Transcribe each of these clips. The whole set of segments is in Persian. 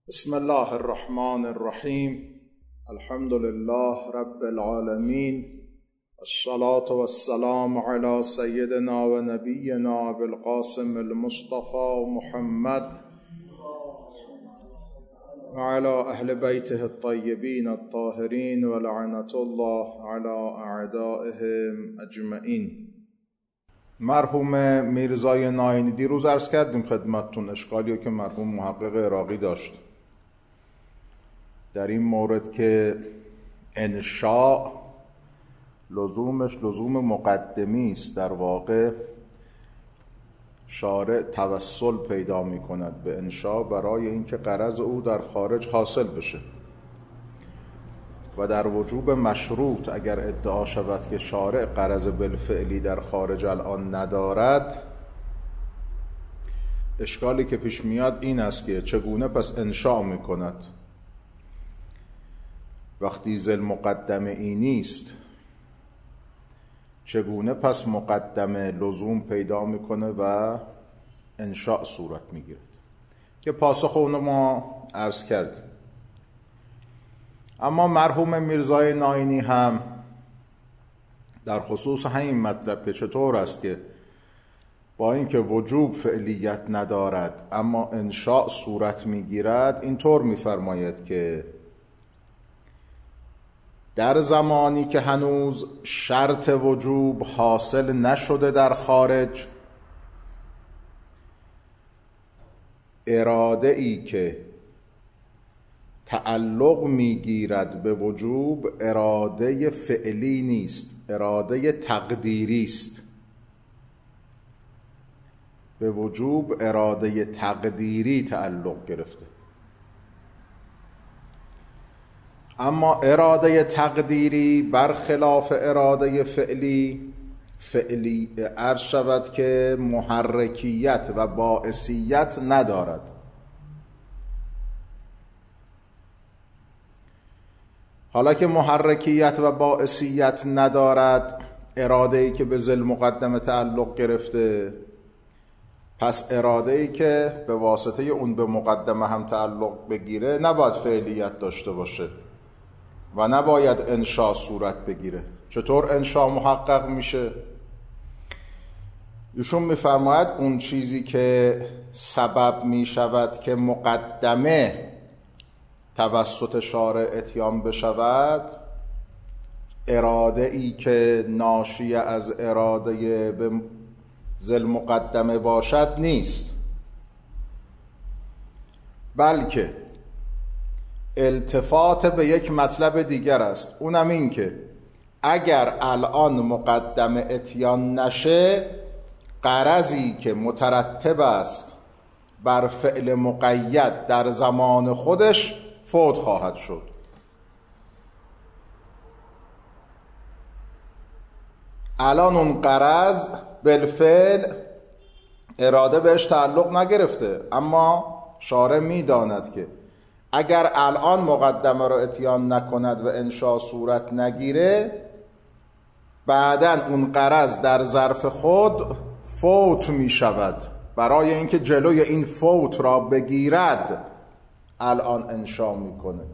بسم الله الرحمن الرحیم. الحمد لله رب العالمین، الصلاة والسلام على سیدنا و نبینا بالقاسم المصطفى محمد و على اهل بیته الطیبین الطاهرین و لعنة الله على اعدائهم اجمعین. مرحوم میرزای ناینی دیروز عرض کردیم خدمتتون اشکالی که مرحوم محقق عراقی داشت در این مورد که انشاء لزومش لزوم مقدمی است. در واقع شارع توسل پیدا می کند به انشاء برای اینکه غرض او در خارج حاصل بشه و در وجوب مشروط اگر ادعا شود که شارع غرض بالفعلی در خارج الان ندارد، اشکالی که پیش میاد این است که چگونه پس انشاء می کند وقتی ذل مقدمه ای نیست؟ چگونه پس مقدمه لزوم پیدا میکنه و انشاء صورت میگیرد؟ که پاسخ اونو ما عرض کردیم. اما مرحوم میرزای ناینی هم در خصوص همین مطلب که چطور است که با اینکه وجوب فعلیت ندارد اما انشاء صورت میگیرد، اینطور میفرماید که در زمانی که هنوز شرط وجوب حاصل نشده در خارج، اراده ای که تعلق میگیرد به وجوب اراده فعلی نیست، اراده تقدیری است. به وجوب اراده تقدیری تعلق گرفته. اما اراده تقدیری برخلاف اراده فعلی عرض شود که محرکیت و باعثیت ندارد. حالا که محرکیت و باعثیت ندارد، اراده‌ای که به ذل مقدمه تعلق گرفته، پس اراده‌ای که به واسطه اون به مقدمه هم تعلق بگیره نباید فعلیت داشته باشه و نباید انشاء صورت بگیره. چطور انشاء محقق میشه؟ ایشون میفرماید اون چیزی که سبب میشود که مقدمه توسط شارع اتیان بشود، اراده ای که ناشی از اراده به ذل مقدمه باشد نیست، بلکه التفات به یک مطلب دیگر است. اونم این که اگر الان مقدمه اتیان نشه، غرضی که مترتب است بر فعل مقید در زمان خودش فوت خواهد شد. الان اون غرض بالفعل اراده بهش تعلق نگرفته، اما شارع میداند که اگر الان مقدمه رو اتیان نکند و انشاء صورت نگیره، بعداً اون غرض در ظرف خود فوت می شود. برای اینکه جلوی این فوت را بگیرد الان انشاء میکنه.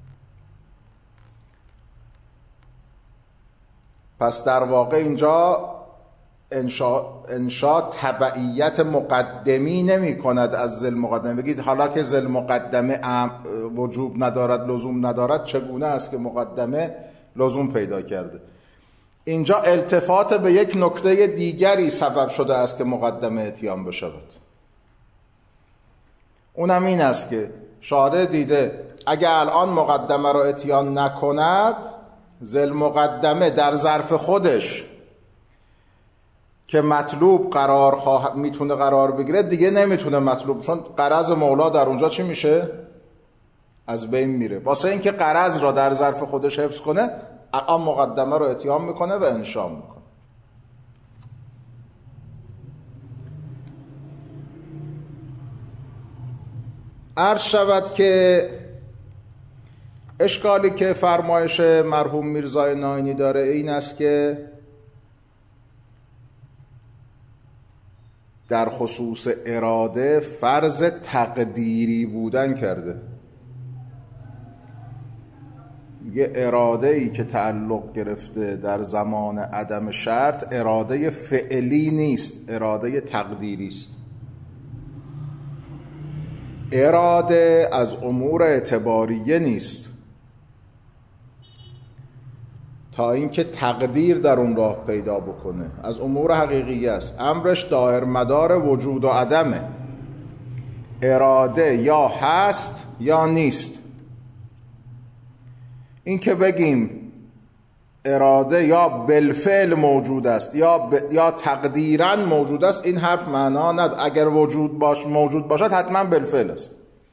پس در واقع اینجا انشاء تبعیت مقدمی نمی کند از ذل مقدمه. بگید حالا که ذل مقدمه وجوب ندارد، لزوم ندارد، چگونه است که مقدمه لزوم پیدا کرده؟ اینجا التفات به یک نکته دیگری سبب شده است که مقدمه اتیان بشود. اونم این است که شارع دیده اگر الان مقدمه را اتیان نکند، ذل مقدمه در ظرف خودش که مطلوب میتونه قرار بگیره، دیگه نمیتونه مطلوب، چون غرض مولا در اونجا چی میشه؟ از بین میره. واسه اینکه غرض را در ظرف خودش حفظ کنه، الان مقدمه رو اتیان میکنه و انشاء میکنه. عرض شود که اشکالی که فرمایش مرحوم میرزای ناینی داره این است که در خصوص اراده فرض تقدیری بودن کرده. یه اراده ای که تعلق گرفته در زمان عدم شرط اراده فعلی نیست، اراده تقدیری است. اراده از امور اعتباریه نیست تا اینکه تقدیر در اون راه پیدا بکنه، از امور حقیقی است. امرش دایر مدار وجود و عدمه. اراده یا هست یا نیست. این که بگیم اراده یا بالفعل موجود است یا تقدیرا موجود است، این حرف معنا نداره. اگر موجود باشد حتما بالفعل است.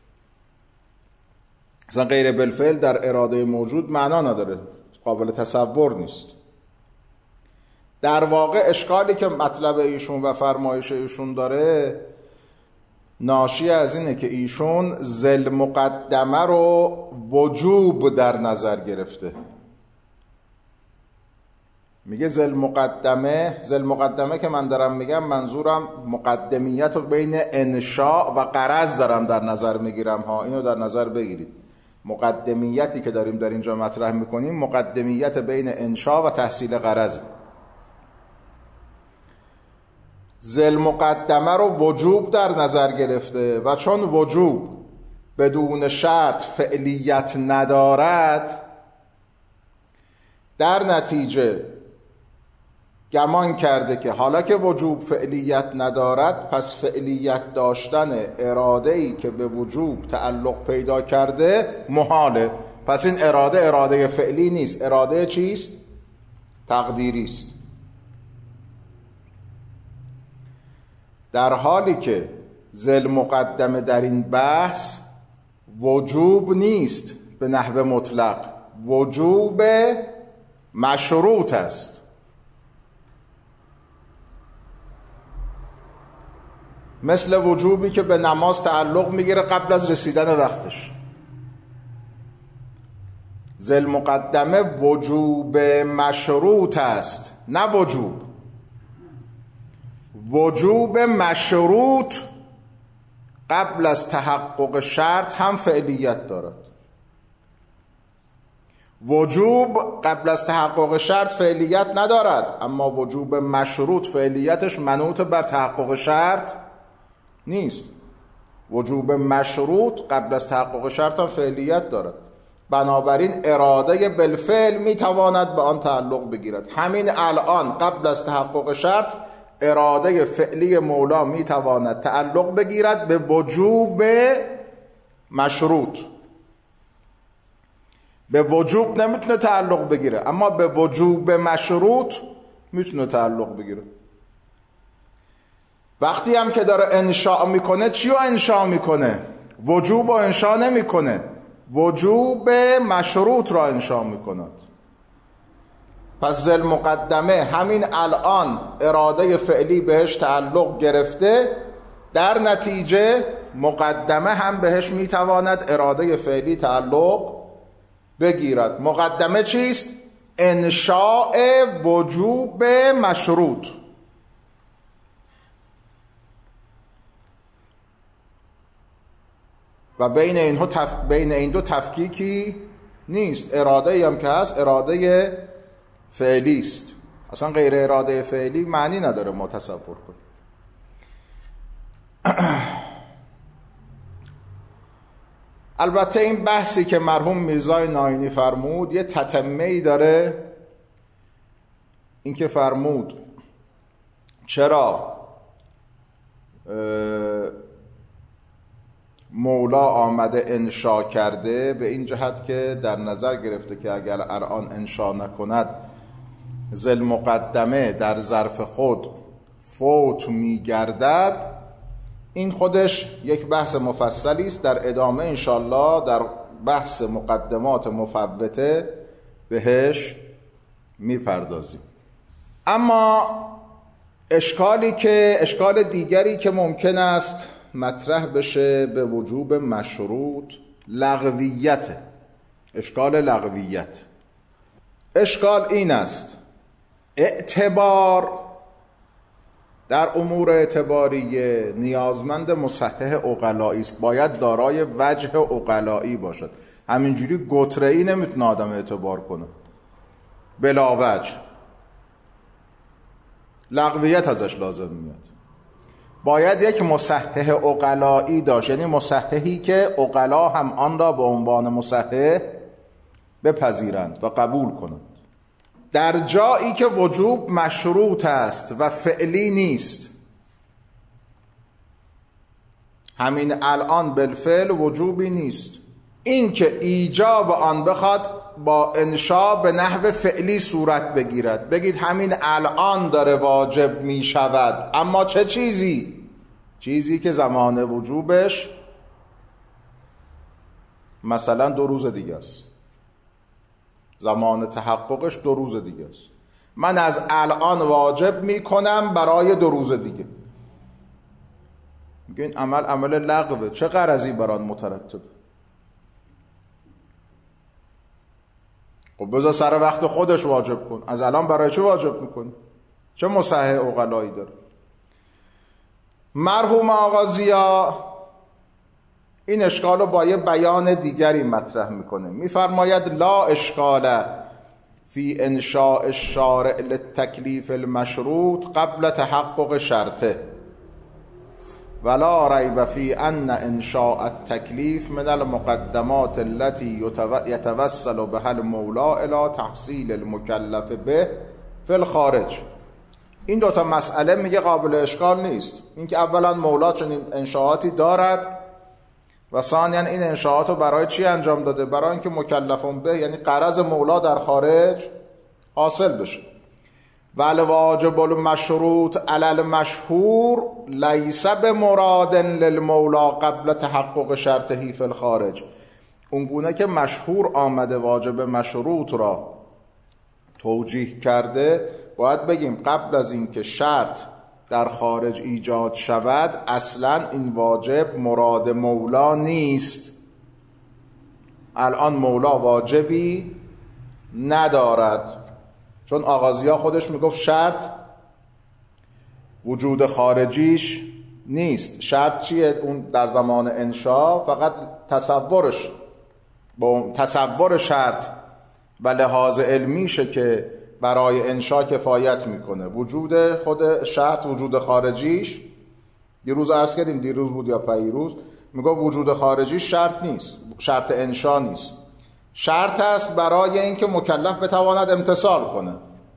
اصلا غیر بالفعل در اراده موجود معنا نداره، قابل تصور نیست. در واقع اشکالی که مطلب ایشون و فرمایش ایشون داره ناشی از اینه که ایشون ذل مقدمه رو وجوب در نظر گرفته. میگه ذل مقدمه که من دارم میگم منظورم مقدمیت رو بین انشاء و غرض دارم در نظر میگیرم ها، اینو در نظر بگیرید. مقدمیتی که داریم در اینجا مطرح میکنیم مقدمیت بین انشاء و تحصیل غرض. ذل مقدمه رو وجوب در نظر گرفته و چون وجوب بدون شرط فعلیت ندارد، در نتیجه گمان کرده که حالا که وجوب فعلیت ندارد، پس فعلیت داشتن اراده‌ای که به وجوب تعلق پیدا کرده محاله. پس این اراده فعلی نیست، اراده چیست؟ تقدیری است. در حالی که ذل مقدمه در این بحث وجوب نیست به نحو مطلق، وجوب مشروط است. مثل وجوبی که به نماز تعلق میگیره قبل از رسیدن وقتش. ذل مقدمه وجوب مشروط است، نه وجوب مشروط قبل از تحقق شرط هم فعلیت دارد. وجوب قبل از تحقق شرط فعلیت ندارد، اما وجوب مشروط فعلیتش منوط بر تحقق شرط نیست. وجوب مشروط قبل از تحقق شرط هم فعلیت دارد. بنابراین اراده بالفعل میتواند به آن تعلق بگیرد. همین الان قبل از تحقق شرط اراده فعلی مولا میتواند تعلق بگیرد به وجوب مشروط. به وجوب نمیتونه تعلق بگیره، اما به وجوب مشروط میتونه تعلق بگیره. وقتی هم که داره انشاء میکنه، چی رو انشاء میکنه؟ وجوب رو انشاء نمیکنه، وجوب مشروط را انشاء میکنه. پس ذل مقدمه همین الان اراده فعلی بهش تعلق گرفته، در نتیجه مقدمه هم بهش میتواند اراده فعلی تعلق بگیرد. مقدمه چیست؟ انشاء وجوب مشروط. و بین این دو تفکیکی نیست. اراده هم که هست اراده فعلی است. اصلا غیر اراده فعلی معنی نداره ما تصور کنیم. البته این بحثی که مرحوم میرزای ناینی فرمود یه تتمه‌ای داره. این که فرمود چرا مولا آمده انشا کرده، به این جهت که در نظر گرفته که اگر الان انشا نکند ذل مقدمه در ظرف خود فوت میگردد. این خودش یک بحث مفصلی است. در ادامه انشالله در بحث مقدمات مفوته بهش میپردازیم. اما اشکال دیگری که ممکن است مطرح بشه به وجوب مشروط لغویت. اشکال لغویت. اشکال این است: اعتبار در امور اعتباریه نیازمند مصحح عقلائی است، باید دارای وجه عقلائی باشد. همینجوری گتره‌ای نمیتونه آدم اعتبار کنه بلا وجه. لغویت ازش لازم میاد. باید یک مصحح عقلایی داشت، یعنی مصححی که عقلا هم آن را به عنوان مصحح بپذیرند و قبول کنند. در جایی که وجوب مشروط است و فعلی نیست، همین الان بالفعل وجوبی نیست، این که ایجاب آن بخواد با انشا به نحو فعلی صورت بگیرد، بگید همین الان داره واجب می شود، اما چه چیزی؟ چیزی که زمان وجوبش مثلا 2 روز دیگه است، زمان تحققش 2 روز دیگه است. من از الان واجب می کنم برای 2 روز دیگه. میگه این عمل لغوه، چه غرضی بر آن مترتب؟ خب بذار سر وقت خودش واجب کن. از الان برای چه واجب میکنی؟ چه مصحح عقلایی داره؟ مرحوم آقا ضیا این اشکال رو با یه بیان دیگری مطرح میکنه. میفرماید لا اشکال فی انشاء الشارع للتکلیف المشروط قبل تحقق شرطه ولا ریب فی ان انشاء التکلیف من المقدمات التي يتوسل بها المولى الى تحصیل المکلف به فی الخارج. این 2 تا مسئله میگه قابل اشکال نیست. اینکه اولا مولا چنین انشاءاتی دارد و ثانیا این انشاءات رو برای چی انجام داده؟ برای اینکه مکلفون به، یعنی غرض مولا در خارج حاصل بشه. والواجب المشروط علی المشهور لیس بمراد للمولا قبل تحقق شرطه فی الخارج. اونگونه که مشهور آمده واجب مشروط را توجیه کرده، باید بگیم قبل از اینکه شرط در خارج ایجاد شود اصلا این واجب مراد مولا نیست. الان مولا واجبی ندارد، چون آقا ضیا خودش میگفت شرط وجود خارجیش نیست. شرط چیه؟ اون در زمان انشا فقط تصورش، با تصور شرط و لحاظ علمیشه که برای انشا کفایت میکنه. وجود خود شرط، وجود خارجیش، یه روز عرض کردیم، دیروز بود یا پیروز، میگه وجود خارجیش شرط نیست، شرط انشا نیست، شرط است برای اینکه مکلف بتواند امتثال کنه.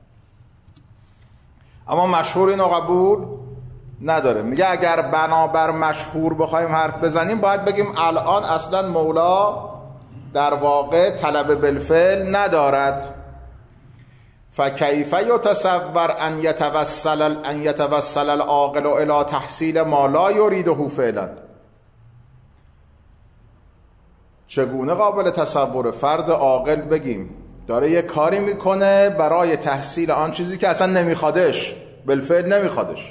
اما مشهور اینو قبول نداره. میگه اگر بنابر مشهور بخوایم حرف بزنیم باید بگیم الان اصلا مولا در واقع طلب بالفعل ندارد. فکیف یتصور ان یتوسل العاقل الى تحصیل ما لا یریده فعلا. چگونه قابل تصور فرد عاقل بگیم داره یه کاری میکنه برای تحصیل آن چیزی که اصلا نمیخوادش، بالفعل نمیخوادش.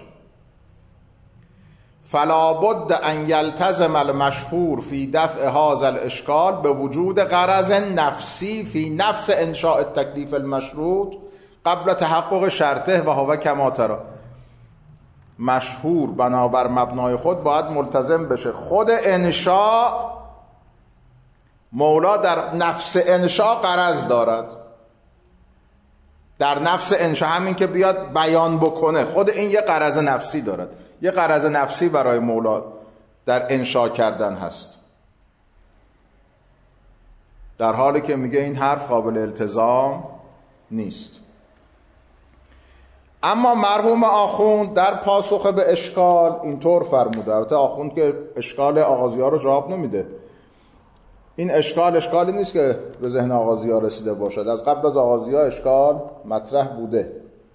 فلا بد ان یلتزم المشهور فی دفع هذا الاشکال به وجود غرض نفسی فی نفس انشاء التکلیف المشروط قبل تحقق شرطه و هو کما ترى. مشهور بنابر مبنای خود باید ملتزم بشه خود انشاء، مولا در نفس انشاء غرض دارد، در نفس انشاء همین که بیاد بیان بکنه خود این یه غرض نفسی دارد، یه غرض نفسی برای مولا در انشاء کردن هست، در حالی که میگه این حرف قابل التزام نیست. اما مرحوم آخوند در پاسخ به اشکال اینطور فرموده، البته آخوند که اشکال آقا ضیا رو جواب نمیده، این اشکالی نیست که به ذهن آقا ضیا رسیده باشد، از قبل از آقا ضیا اشکال مطرح بوده.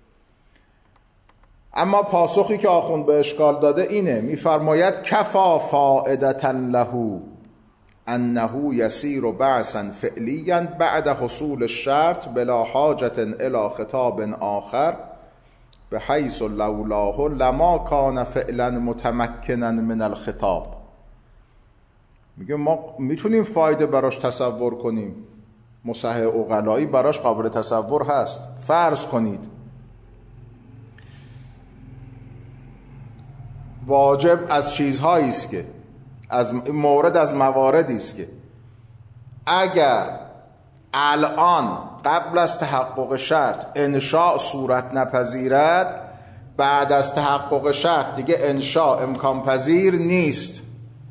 اما پاسخی که آخوند به اشکال داده اینه، میفرماید کفا فائدة له انه یسیر بعثا فعلیا بعد حصول الشرط بلا حاجة الى خطاب آخر به حیث لولاه لما کان فعلا متمکنا من الخطاب. میگه ما میتونیم فایده براش تصور کنیم، مصحح عقلایی براش قابل تصور هست. فرض کنید واجب از چیزهایی است که از مورد از مواردی است که اگر الان قبل از تحقق شرط انشاء صورت نپذیرد، بعد از تحقق شرط دیگه انشاء امکان پذیر نیست.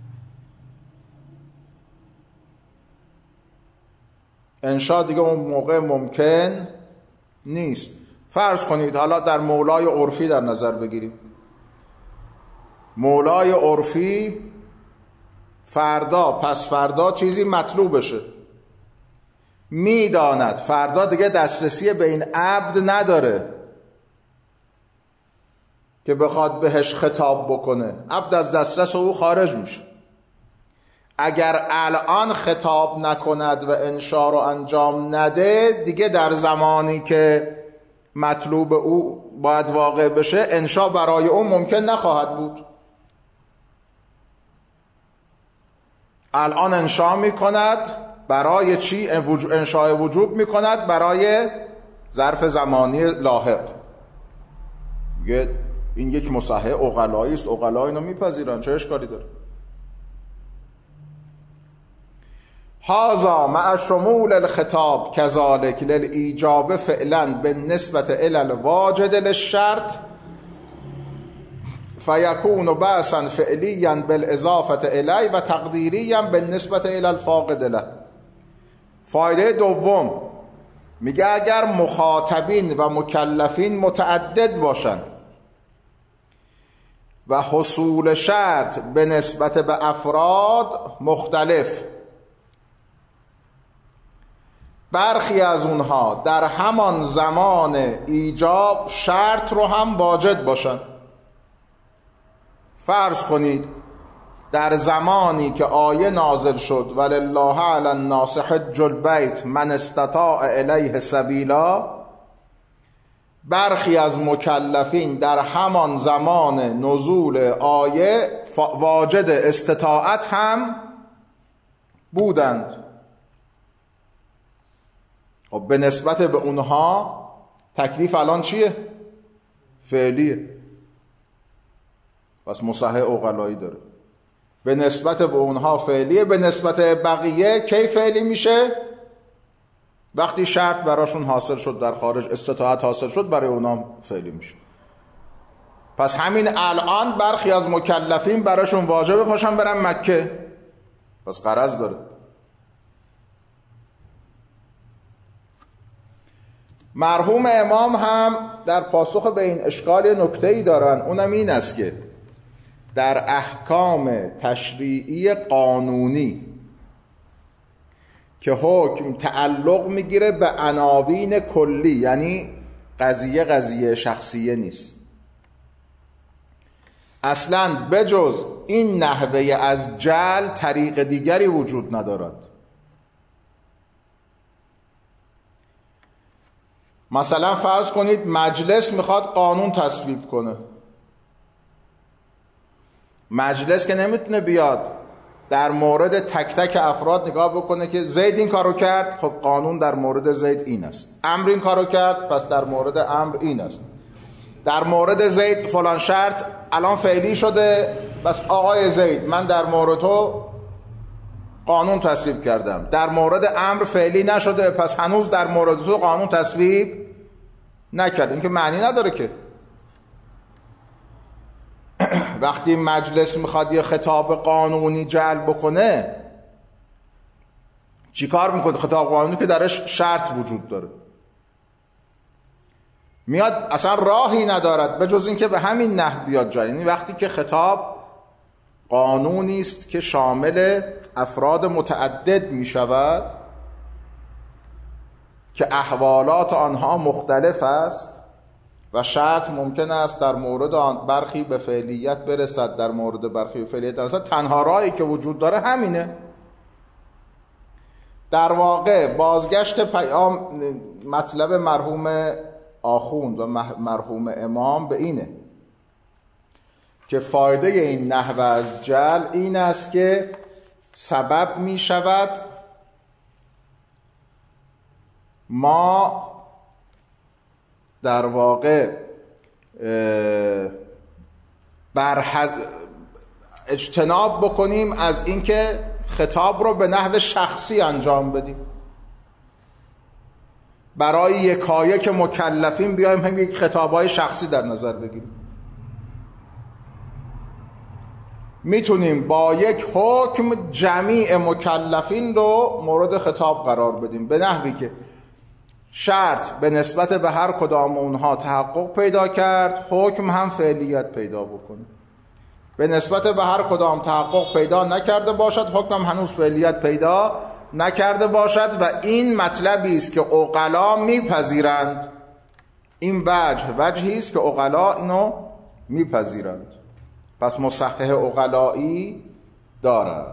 انشاء دیگه اون موقع ممکن نیست. فرض کنید حالا در مولای عرفی در نظر بگیریم. مولای عرفی فردا پس فردا چیزی مطلوب بشه، میداند فردا دیگه دسترسی به این عبد نداره که بخواد بهش خطاب بکنه، عبد از دسترس او خارج میشه. اگر الان خطاب نکند و انشاء رو انجام نده، دیگه در زمانی که مطلوب او باید واقع بشه انشاء برای او ممکن نخواهد بود. الان انشاء میکند برای چی؟ انشاء وجوب میکند برای ظرف زمانی لاحق. این یک مصحح عقلایی است، عقلا اینو میپذیرن، چه اشکالی داره؟ هذا مع شمول الخطاب كذلك للإيجاب فعلا بالنسبة إلى الواجد للشرط فيكون بأسا فعليا بالإضافة إليه و تقديريا بالنسبة إلى الفاقد له. فایده دوم میگه اگر مخاطبین و مکلفین متعدد باشن و حصول شرط به نسبت به افراد مختلف، برخی از اونها در همان زمان ایجاب شرط رو هم واجد باشن. فرض کنید در زمانی که آیه نازل شد ولله علی الناس حج البیت من استطاع الیه سبیلا، برخی از مکلفین در همان زمان نزول آیه واجد استطاعت هم بودند. خب به نسبت به اونها تکلیف الان چیه؟ فعلیه، پس مصحح عقلایی داره. به نسبت به اونها فعلیه، به نسبت بقیه کی فعلی میشه؟ وقتی شرط براشون حاصل شد، در خارج استطاعت حاصل شد، برای اونها فعلی میشه. پس همین الان برخی از مکلفین براشون واجبه پاشن برن مکه، پس غرض داره. مرحوم امام هم در پاسخ به این اشکال نکته‌ای دارن، اونم این است که در احکام تشریعی قانونی که حکم تعلق میگیره به عناوین کلی، یعنی قضیه شخصیه نیست، اصلاً بجز این نحوه از جعل طریق دیگری وجود ندارد. مثلا فرض کنید مجلس میخواد قانون تصویب کنه. مجلس که نمیتونه بیاد در مورد تک تک افراد نگاه بکنه که زید این کارو کرد، خب قانون در مورد زید این است. عمرو این کارو کرد، پس در مورد عمرو این است. در مورد زید فلان شرط الان فعلی شده، بس آقای زید من در مورد تو قانون تصویب کردم. در مورد عمرو فعلی نشده، پس هنوز در مورد تو قانون تصویب نکرد. این که معنی نداره که وقتی مجلس میخواد یه خطاب قانونی جلب بکنه چی کار میکنه؟ خطاب قانونی که درش شرط وجود داره میاد اصلا راهی ندارد به جز این که به همین نحو بیاد جاری. یعنی وقتی که خطاب قانونی است که شامل افراد متعدد میشود که احوالات آنها مختلف است و شرط ممکن است در مورد آن برخی به فعلیت برسد، در مورد برخی به فعلیت برسد، تنها راهی که وجود داره همینه. در واقع بازگشت پیام مطلب مرحوم آخوند و مرحوم امام به اینه که فایده این نحو از جعل این است که سبب می شود ما در واقع اجتناب بکنیم از اینکه خطاب رو به نحو شخصی انجام بدیم. برای یکایک مکلفین بیایم هم یک خطابهای شخصی در نظر بگیریم. میتونیم با یک حکم جمیع مکلفین رو مورد خطاب قرار بدیم، به نحوی که شرط به نسبت به هر کدام اونها تحقق پیدا کرد، حکم هم فعلیت پیدا بکنه. به نسبت به هر کدام تحقق پیدا نکرده باشد، حکم هم هنوز فعلیت پیدا نکرده باشد. و این مطلبی است که عقلا میپذیرند. این وجهی است که عقلا اینو میپذیرند. پس مصحح عقلایی دارد.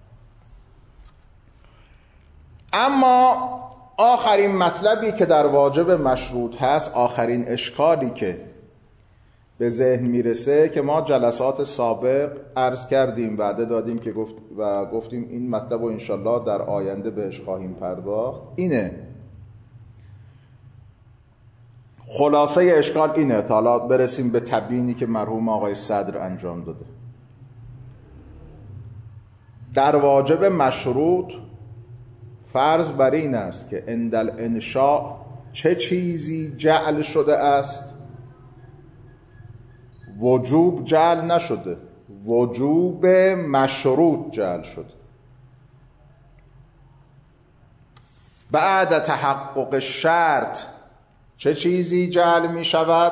اما آخرین مطلبی که در واجب مشروط هست، آخرین اشکالی که به ذهن میرسه، که ما جلسات سابق عرض کردیم، وعده دادیم که گفتیم این مطلب رو انشالله در آینده بهش خواهیم پرداخت، اینه خلاصه اشکال اینه، تا حالا برسیم به تبیینی که مرحوم آقای صدر انجام داده. در واجب مشروط فرض بر این است که عند الانشاء چه چیزی جعل شده است؟ وجوب جعل نشده، وجوب مشروط جعل شده. بعد تحقق شرط چه چیزی جعل می شود؟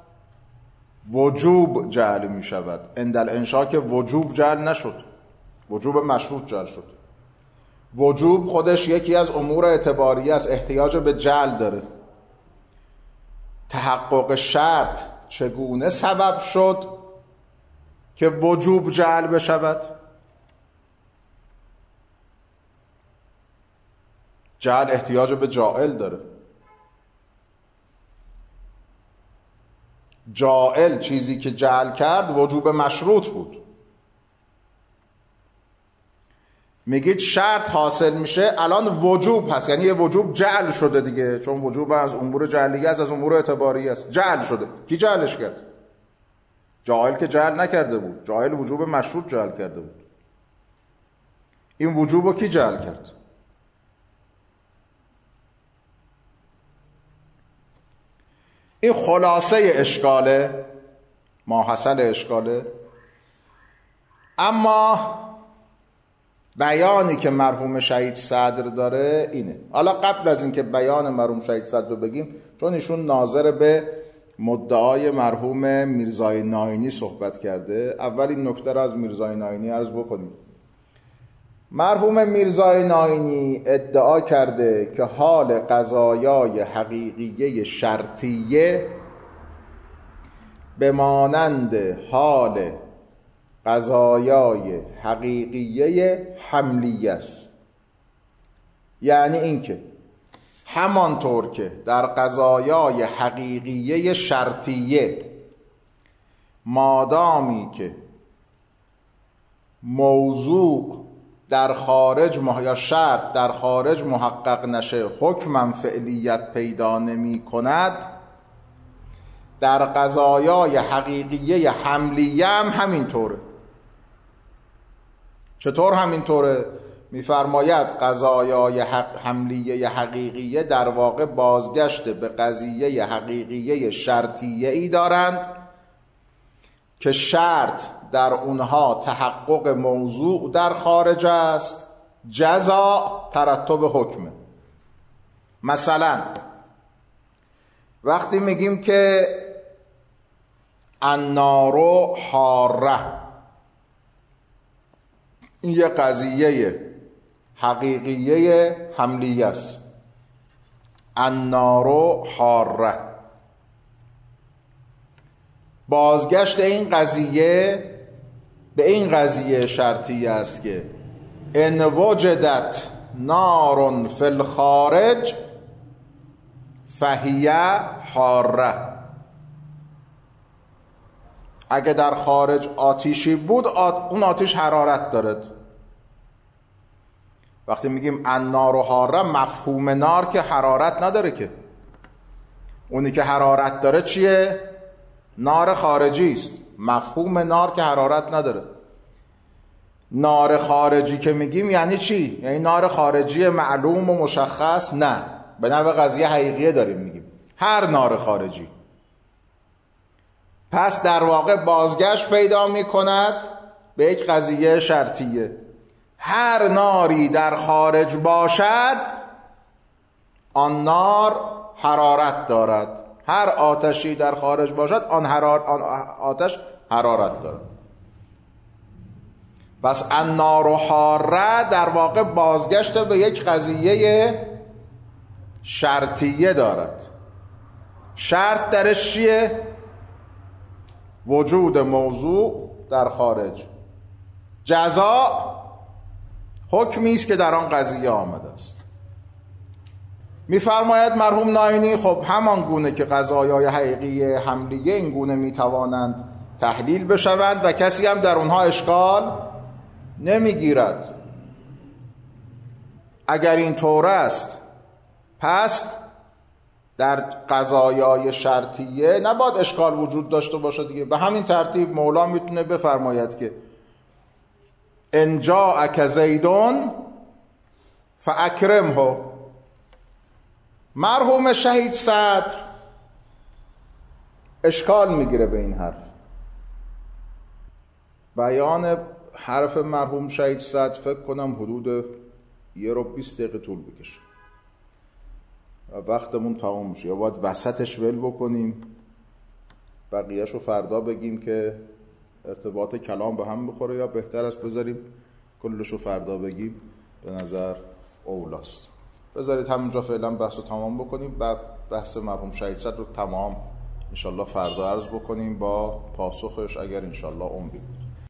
وجوب جعل می شود. عند الانشاء که وجوب جعل نشد، وجوب مشروط جعل شد. وجوب خودش یکی از امور اعتباریه است، احتیاج به جعل داره. تحقق شرط چگونه سبب شد که وجوب جعل بشود؟ جعل احتیاج به جاعل داره. جاعل، چیزی که جعل کرد، وجوب مشروط بود. میگید شرط حاصل میشه، الان وجوب هست، یعنی یه وجوب جعل شده دیگه، چون وجوب از امور جعلیه است، از امور اعتباریه است. جعل شده. کی جعلش کرد؟ جاعل که جعل نکرده بود، جاعل وجوب مشروط جعل کرده بود. این وجوب رو کی جعل کرد؟ این خلاصه اشکاله، ماحصل اشکاله. اما بیانی که مرحوم شهید صدر داره اینه. حالا قبل از اینکه بیان مرحوم شهید صدر رو بگیم، چون ایشون ناظر به مدعای مرحوم میرزای ناینی صحبت کرده، اول این نکته را از میرزای ناینی عرض بکنیم. مرحوم میرزای ناینی ادعا کرده که حال قضایای حقیقیه شرطیه به مانند حال قضایای حقیقیه حملیه است. یعنی اینکه همانطور که در قضایای حقیقیه شرطیه مادامی که موضوع در خارج یا شرط در خارج محقق نشه، حکمم فعلیت پیدا نمی کند، در قضایای حقیقیه حملیه هم همینطوره. چطور همینطوره؟ میفرماید قضایای حملیه حقیقیه در واقع بازگشت به قضیه حقیقیه شرطیه ای دارند که شرط در اونها تحقق موضوع در خارج است، جزا ترتب حکمه. مثلا وقتی میگیم که النار حاره، این یه قضیه حقیقیه حملیه است. النار حاره، بازگشت این قضیه به این قضیه شرطیه است که ان وجدت نار فی الخارج فهی حاره. اگه در خارج آتیشی بود، اون آتیش حرارت دارد. وقتی میگیم النار حاره، مفهوم نار که حرارت نداره، که اونی که حرارت داره چیه؟ نار خارجی است. مفهوم نار که حرارت نداره. نار خارجی که میگیم یعنی چی؟ یعنی نار خارجی معلوم و مشخص؟ نه، به نوع قضیه حقیقیه داریم میگیم، هر نار خارجی. پس در واقع بازگشت پیدا میکند به یک قضیه شرطیه. هر ناری در خارج باشد آن نار حرارت دارد. هر آتشی در خارج باشد آن آتش حرارت دارد. پس النار حاره در واقع بازگشت به یک قضیه شرطیه دارد. شرط درش چیه؟ وجود موضوع در خارج. جزا حکمی است که در آن قضیه آمده است. می‌فرماید مرحوم ناینی خب همان گونه که قضایای حقیقی حملیه این گونه میتوانند تحلیل بشوند و کسی هم در اونها اشکال نمیگیرد. اگر این طور است پس در قضایای شرطیه نباید اشکال وجود داشته باشه دیگه. به همین ترتیب مولا میتونه بفرماید که ان جاءک زیدون فاکرمه. مرحوم شهید صدر اشکال میگیره به این حرف. بیان حرف مرحوم شهید صدر فکر کنم حدود 1:20 طول بکشه و وقتمون تمام میشه. یا باید وسطش ول بکنیم بقیهشو فردا بگیم که ارتباط کلام به هم بخوره، یا بهتر است بذاریم کلشو فردا بگیم، به نظر اولاست. بذارید همینجا فعلا بحثو تمام بکنیم، بعد بحث مرحوم شهید صدر رو تمام انشالله فردا عرض بکنیم با پاسخش اگر انشالله عمری بود.